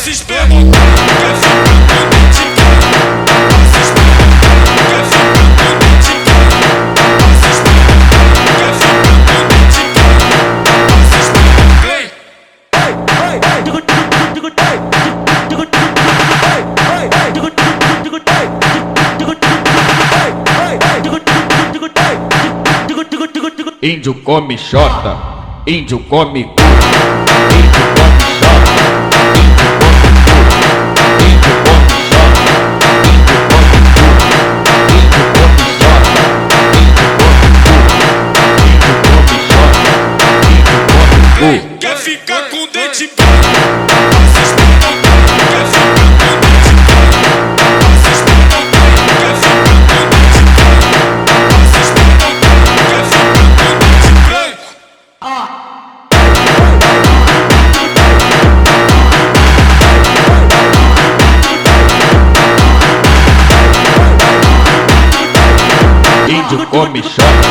se espermotando, quer ficar com dente caro. Se espermotando, quer ficar com dente caro. Se espermotando, quer ficar com dente caro. Se espermotando. Índio come xota, índio come cu, índio come xota, índio come xota, índio come cu, índio come xota, índio come xota, índio come cu. Quer ficar com dente caro. Se espermotando, quer ficar com dente caro. Se espermotando, quer ficar com dente caro. Se espermotando, quer ficar com dente branco. Índio come xota.